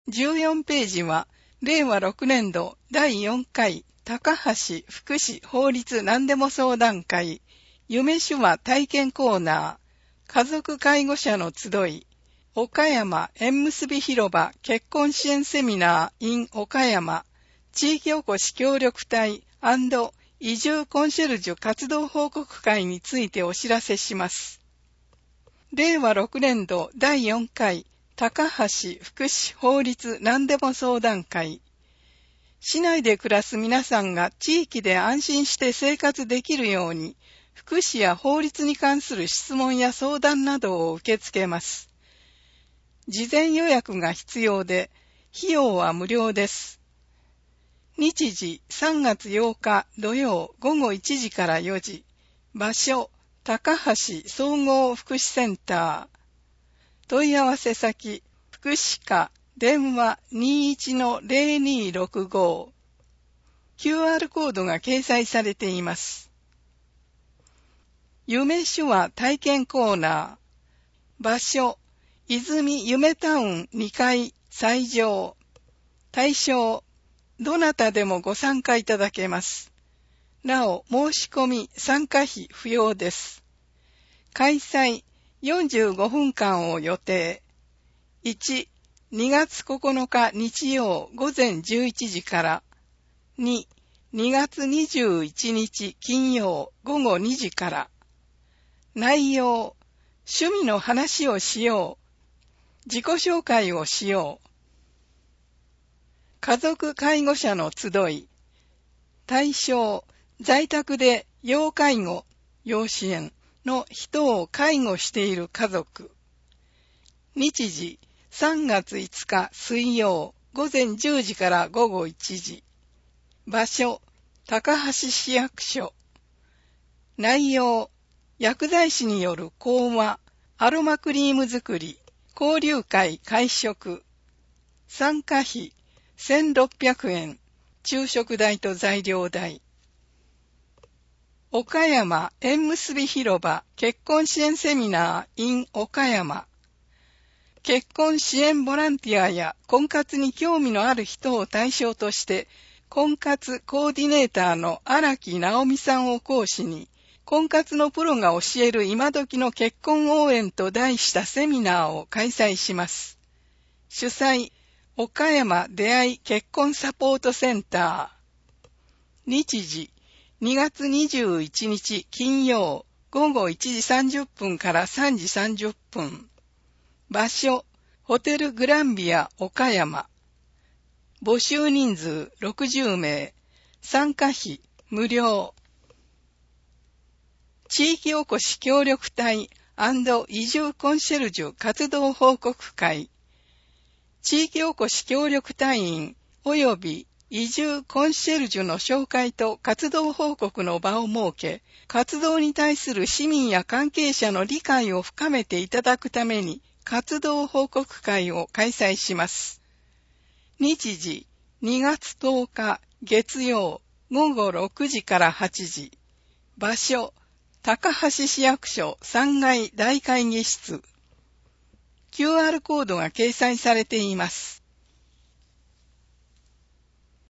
14ページは、令和6年度第4回高橋福祉法律何でも相談会夢手話体験コーナー家族介護者の集い岡山縁結び広場結婚支援セミナー in 岡山地域おこし協力隊&移住コンシェルジュ活動報告会についてお知らせします。令和6年度第4回高橋福祉法律何でも相談会。市内で暮らす皆さんが地域で安心して生活できるように、福祉や法律に関する質問や相談などを受け付けます。事前予約が必要で、費用は無料です。日時3月8日土曜午後1時から4時。場所、高橋総合福祉センター。問い合わせ先、福祉課、電話 21-0265。QR コードが掲載されています。夢手話体験コーナー。場所、泉夢タウン2階最上。対象、どなたでもご参加いただけます。なお、申し込み参加費不要です。開催、45分間を予定。1、2月9日日曜午前11時から。2、2月21日金曜午後2時から。内容、趣味の話をしよう。自己紹介をしよう。家族介護者の集い。対象、在宅で要介護、要支援の人を介護している家族。日時、3月5日水曜午前10時から午後1時。場所、高橋市役所。内容、薬剤師による講話、アロマクリーム作り、交流会会食。参加費、1600円。昼食代と材料代。岡山縁結び広場結婚支援セミナー in 岡山。結婚支援ボランティアや婚活に興味のある人を対象として、婚活コーディネーターの荒木直美さんを講師に、婚活のプロが教える今時の結婚応援と題したセミナーを開催します。主催、岡山出会い結婚サポートセンター。日時、2月21日金曜午後1時30分から3時30分。場所、ホテルグランビア岡山。募集人数60名。参加費無料。地域おこし協力隊&移住コンシェルジュ活動報告会。地域おこし協力隊員及び移住コンシェルジュの紹介と活動報告の場を設け、活動に対する市民や関係者の理解を深めていただくために、活動報告会を開催します。日時、2月10日月曜午後6時から8時。場所、高橋市役所3階大会議室。QR コードが掲載されています。